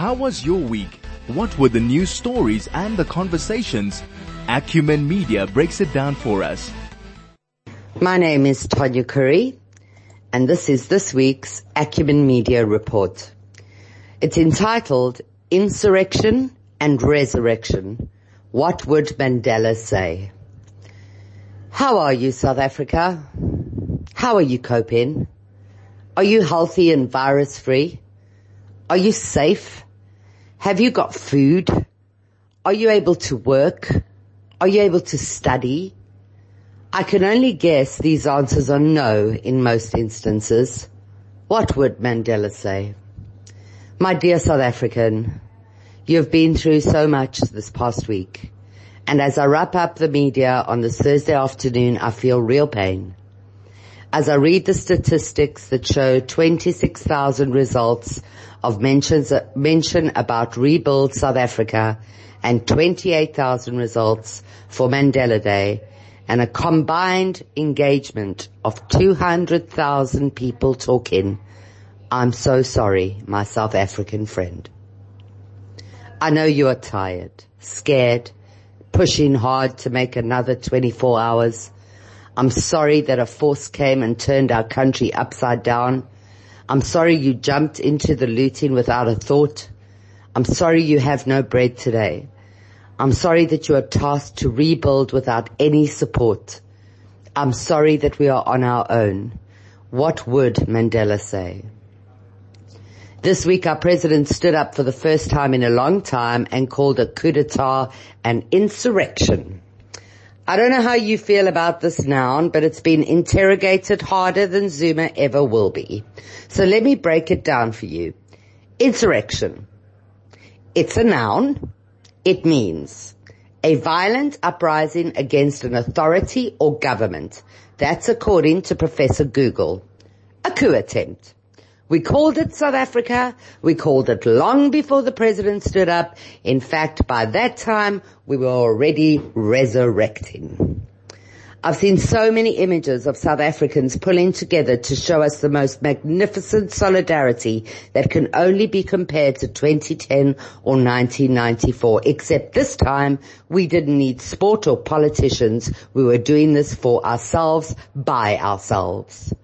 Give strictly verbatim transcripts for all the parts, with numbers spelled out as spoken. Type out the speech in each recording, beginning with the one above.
How was your week? What were the news stories and the conversations? Acumen Media breaks it down for us. My name is Tonya Curry, and this is this week's Acumen Media Report. It's entitled Insurrection and Resurrection. What would Mandela say? How are you, South Africa? How are you coping? Are you healthy and virus-free? Are you safe? Have you got food? Are you able to work? Are you able to study? I can only guess these answers are no in most instances. What would Mandela say? My dear South African, you have been through so much this past week. And as I wrap up the media on this Thursday afternoon, I feel real pain. As I read the statistics that show twenty-six thousand results of mentions, mention about Rebuild South Africa and twenty-eight thousand results for Mandela Day and a combined engagement of two hundred thousand people talking, I'm so sorry, my South African friend. I know you are tired, scared, pushing hard to make another twenty-four hours. I'm sorry that a force came and turned our country upside down. I'm sorry you jumped into the looting without a thought. I'm sorry you have no bread today. I'm sorry that you are tasked to rebuild without any support. I'm sorry that we are on our own. What would Mandela say? This week our president stood up for the first time in a long time and called a coup d'etat an insurrection. I don't know how you feel about this noun, but it's been interrogated harder than Zuma ever will be. So let me break it down for you. Insurrection. It's a noun. It means a violent uprising against an authority or government. That's according to Professor Google. A coup attempt. We called it South Africa. We called it long before the president stood up. In fact, by that time, we were already resurrecting. I've seen so many images of South Africans pulling together to show us the most magnificent solidarity that can only be compared to twenty ten or nineteen ninety-four, except this time we didn't need sport or politicians. We were doing this for ourselves, by ourselves.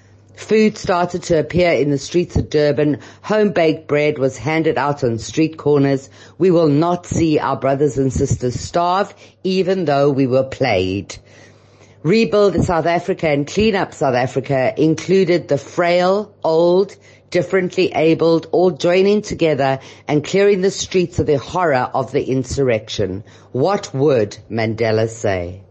Food started to appear in the streets of Durban. Home-baked bread was handed out on street corners. We will not see our brothers and sisters starve, even though we were played. Rebuild South Africa and Clean Up South Africa included the frail, old, differently abled, all joining together and clearing the streets of the horror of the insurrection. What would Mandela say?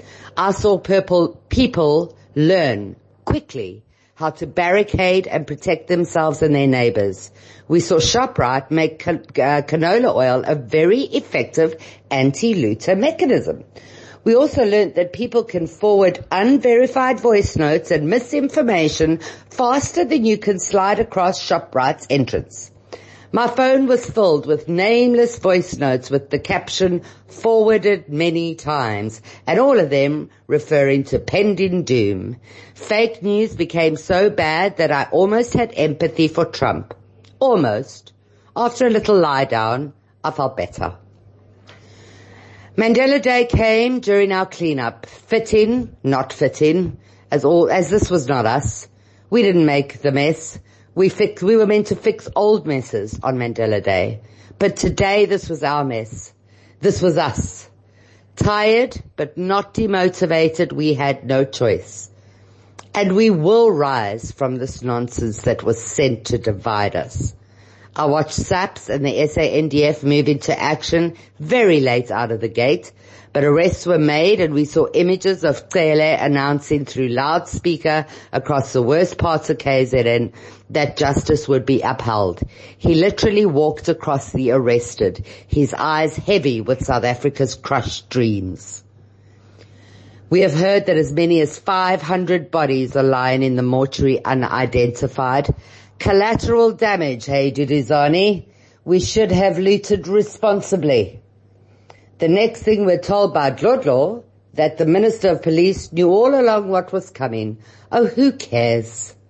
I saw purple people learn quickly how to barricade and protect themselves and their neighbors. We saw ShopRite make can, uh, canola oil a very effective anti-looter mechanism. We also learned that people can forward unverified voice notes and misinformation faster than you can slide across ShopRite's entrance. My phone was filled with nameless voice notes with the caption, forwarded many times, and all of them referring to pending doom. Fake news became so bad that I almost had empathy for Trump. Almost. After a little lie down, I felt better. Mandela Day came during our cleanup. Fitting, not fitting, as all, as this was not us. We didn't make the mess. We fix, we were meant to fix old messes on Mandela Day. But today this was our mess. This was us. Tired, but not demotivated, we had no choice. And we will rise from this nonsense that was sent to divide us. I watched SAPS and the S A N D F move into action very late out of the gate, but arrests were made and we saw images of Cele announcing through loudspeaker across the worst parts of K Z N that justice would be upheld. He literally walked across the arrested, his eyes heavy with South Africa's crushed dreams. We have heard that as many as five hundred bodies are lying in the mortuary unidentified. Collateral damage, hey Duduzane. We should have looted responsibly. The next thing we're told by Dlodlo, that the Minister of Police knew all along what was coming. Oh, who cares?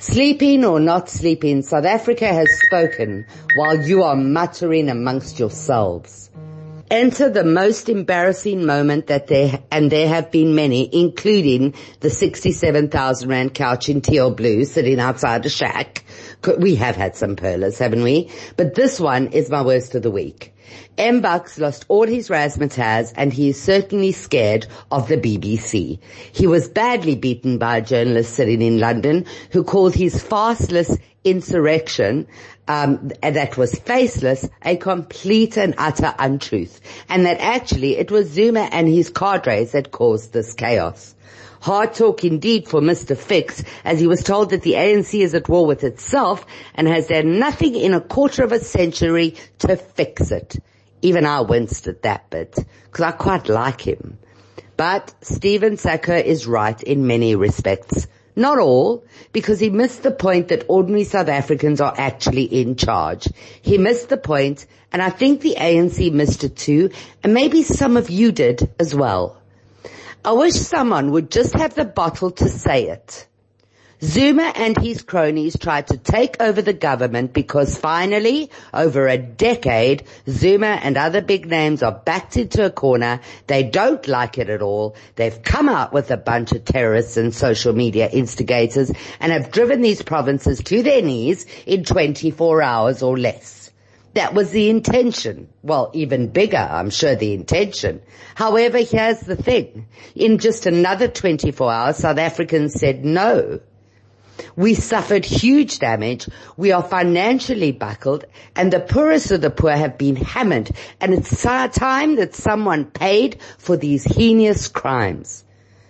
Sleeping or not sleeping, South Africa has spoken while you are muttering amongst yourselves. Enter the most embarrassing moment that there, and there have been many, including the sixty-seven thousand rand couch in teal blue sitting outside a shack. We have had some perlers, haven't we? But this one is my worst of the week. Mbux lost all his razzmatazz and he is certainly scared of the B B C. He was badly beaten by a journalist sitting in London who called his farceless insurrection, um, that was faceless, a complete and utter untruth, and that actually it was Zuma and his cadres that caused this chaos. Hard talk indeed for Mister Fix, as he was told that the A N C is at war with itself and has done nothing in a quarter of a century to fix it. Even I winced at that bit, because I quite like him. But Stephen Sacco is right in many respects. Not all, because he missed the point that ordinary South Africans are actually in charge. He missed the point, and I think the A N C missed it too, and maybe some of you did as well. I wish someone would just have the bottle to say it. Zuma and his cronies tried to take over the government because finally, over a decade, Zuma and other big names are backed into a corner. They don't like it at all. They've come out with a bunch of terrorists and social media instigators and have driven these provinces to their knees in twenty-four hours or less. That was the intention. Well, even bigger, I'm sure, the intention. However, here's the thing. In just another twenty-four hours, South Africans said no. We suffered huge damage, we are financially buckled, and the poorest of the poor have been hammered, and it's time that someone paid for these heinous crimes.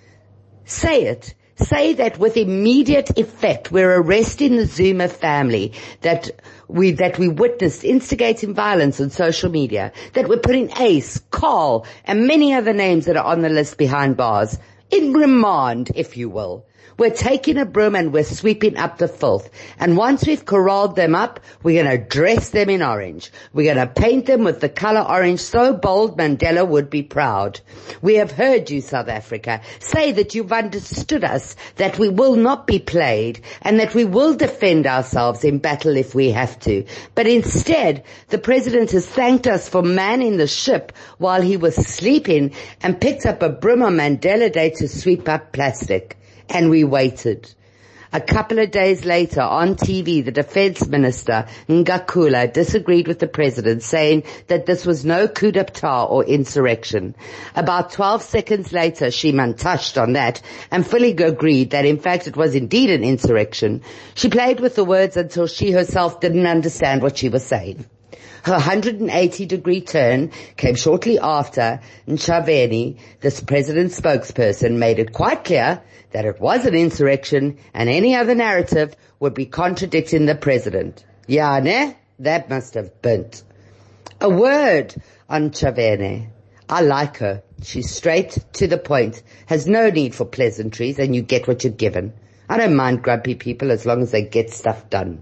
Say it. Say that with immediate effect we're arresting the Zuma family, that we, that we witnessed instigating violence on social media, that we're putting Ace, Carl, and many other names that are on the list behind bars, in remand, if you will. We're taking a broom and we're sweeping up the filth. And once we've corralled them up, we're going to dress them in orange. We're going to paint them with the color orange so bold Mandela would be proud. We have heard you, South Africa. Say that you've understood us, that we will not be played, and that we will defend ourselves in battle if we have to. But instead, the President has thanked us for manning the ship while he was sleeping and picked up a broom on Mandela Day to sweep up plastic. And we waited. A couple of days later, on T V, the defense minister, Ngakula, disagreed with the president, saying that this was no coup d'etat or insurrection. About twelve seconds later, she touched on that and fully agreed that in fact it was indeed an insurrection. She played with the words until she herself didn't understand what she was saying. Her one hundred eighty degree turn came shortly after Ntshavheni, the president's spokesperson, made it quite clear that it was an insurrection and any other narrative would be contradicting the president. Yeah, ne? That must have burnt. A word on Ntshavheni. I like her. She's straight to the point, has no need for pleasantries, and you get what you're given. I don't mind grumpy people as long as they get stuff done.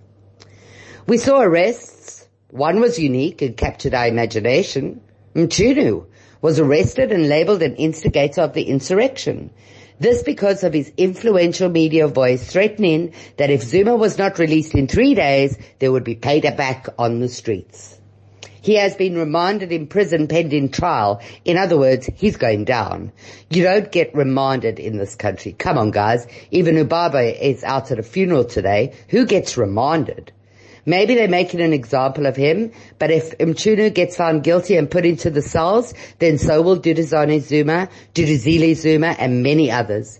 We saw arrests. One was unique and captured our imagination. Mchunu was arrested and labeled an instigator of the insurrection. This because of his influential media voice threatening that if Zuma was not released in three days, there would be payback on the streets. He has been remanded in prison pending trial. In other words, he's going down. You don't get remanded in this country. Come on, guys. Even Ubaba is out at a funeral today. Who gets remanded? Maybe they're making an example of him, but if Mchunu gets found guilty and put into the cells, then so will Duduzane Zuma, Duduzile Zuma, and many others.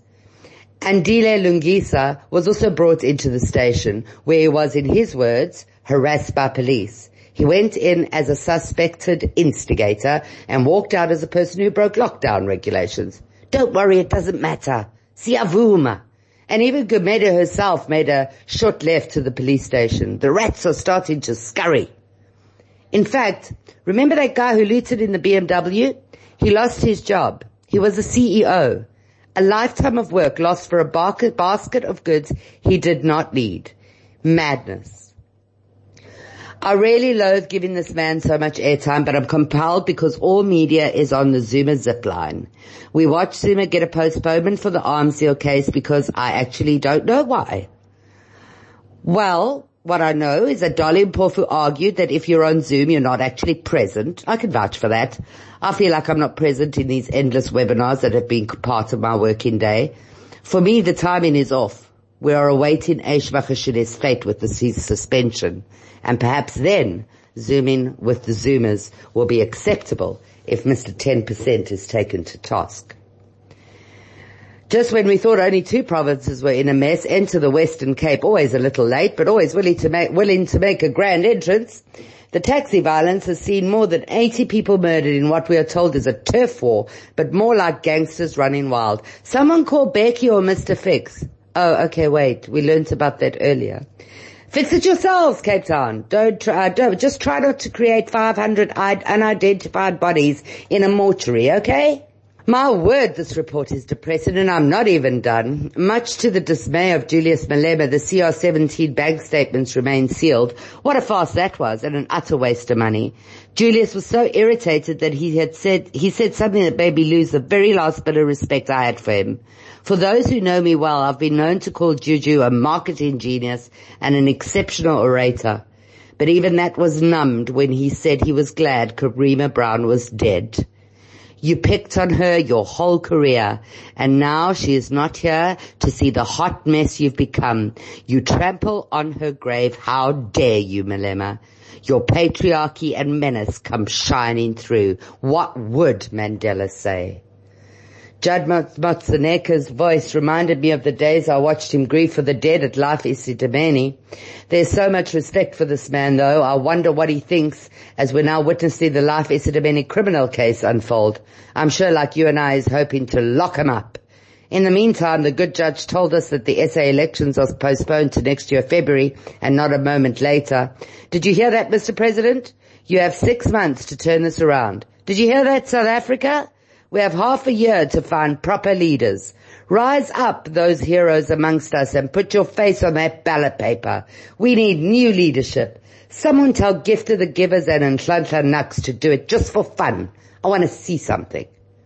Andile Lungisa was also brought into the station, where he was, in his words, harassed by police. He went in as a suspected instigator and walked out as a person who broke lockdown regulations. Don't worry, it doesn't matter. Siyavuma. And even Gumede herself made a short left to the police station. The rats are starting to scurry. In fact, remember that guy who looted in the B M W? He lost his job. He was a C E O. A lifetime of work lost for a basket of goods he did not need. Madness. I really loathe giving this man so much airtime, but I'm compelled because all media is on the Zuma zip line. We watched Zuma get a postponement for the arms deal case because I actually don't know why. Well, what I know is that Dolly Mpofu argued that if you're on Zoom, you're not actually present. I can vouch for that. I feel like I'm not present in these endless webinars that have been part of my working day. For me, the timing is off. We are awaiting Eish Vakashine's fate with this, his suspension. And perhaps then, Zooming with the Zoomers will be acceptable if Mister ten percent is taken to task. Just when we thought only two provinces were in a mess, enter the Western Cape, always a little late, but always willing to make, willing to make a grand entrance. The taxi violence has seen more than eighty people murdered in what we are told is a turf war, but more like gangsters running wild. Someone call Becky or Mister Fix. Oh, okay, wait. We learnt about that earlier. Fix it yourselves, Cape Town. Don't try, don't, just try not to create five hundred unidentified bodies in a mortuary, okay? My word, this report is depressing, and I'm not even done. Much to the dismay of Julius Malema, the C R seventeen bank statements remain sealed. What a farce that was, and an utter waste of money. Julius was so irritated that he had said, he said something that made me lose the very last bit of respect I had for him. For those who know me well, I've been known to call Juju a marketing genius and an exceptional orator. But even that was numbed when he said he was glad Karima Brown was dead. You picked on her your whole career, and now she is not here to see the hot mess you've become. You trample on her grave. How dare you, Malema? Your patriarchy and menace come shining through. What would Mandela say? Judd Motseneka's voice reminded me of the days I watched him grieve for the dead at Life Esidimeni. There's so much respect for this man, though. I wonder what he thinks as we're now witnessing the Life Esidimeni criminal case unfold. I'm sure, like you and I, is hoping to lock him up. In the meantime, the good judge told us that the S A elections are postponed to next year, February, and not a moment later. Did you hear that, Mister President? You have six months to turn this around. Did you hear that, South Africa? We have half a year to find proper leaders. Rise up, those heroes amongst us, and put your face on that ballot paper. We need new leadership. Someone tell Gift of the Givers and Nhlanhla Nux to do it just for fun. I want to see something.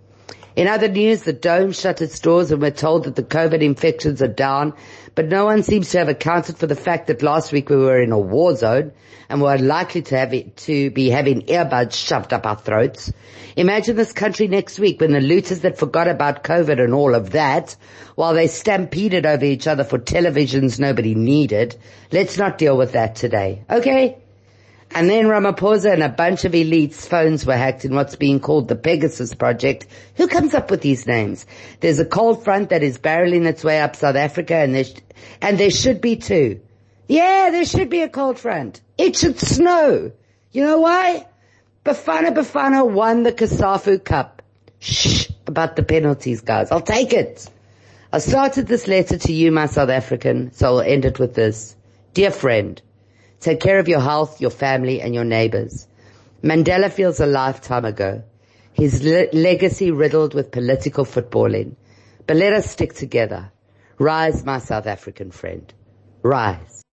In other news, the Dome shut its doors and we're told that the COVID infections are down, but no one seems to have accounted for the fact that last week we were in a war zone and were likely to have it, to be having earbuds shoved up our throats. Imagine this country next week when the looters that forgot about COVID and all of that, while they stampeded over each other for televisions nobody needed. Let's not deal with that today, okay? And then Ramaphosa and a bunch of elites' phones were hacked in what's being called the Pegasus Project. Who comes up with these names? There's a cold front that is barreling its way up South Africa, and there, sh- and there should be too. Yeah, there should be a cold front. It should snow. You know why? Bafana Bafana won the Kasafu Cup. Shh, about the penalties, guys. I'll take it. I started this letter to you, my South African, so I'll end it with this. Dear friend, take care of your health, your family, and your neighbors. Mandela feels a lifetime ago. His le- legacy riddled with political footballing. But let us stick together. Rise, my South African friend. Rise.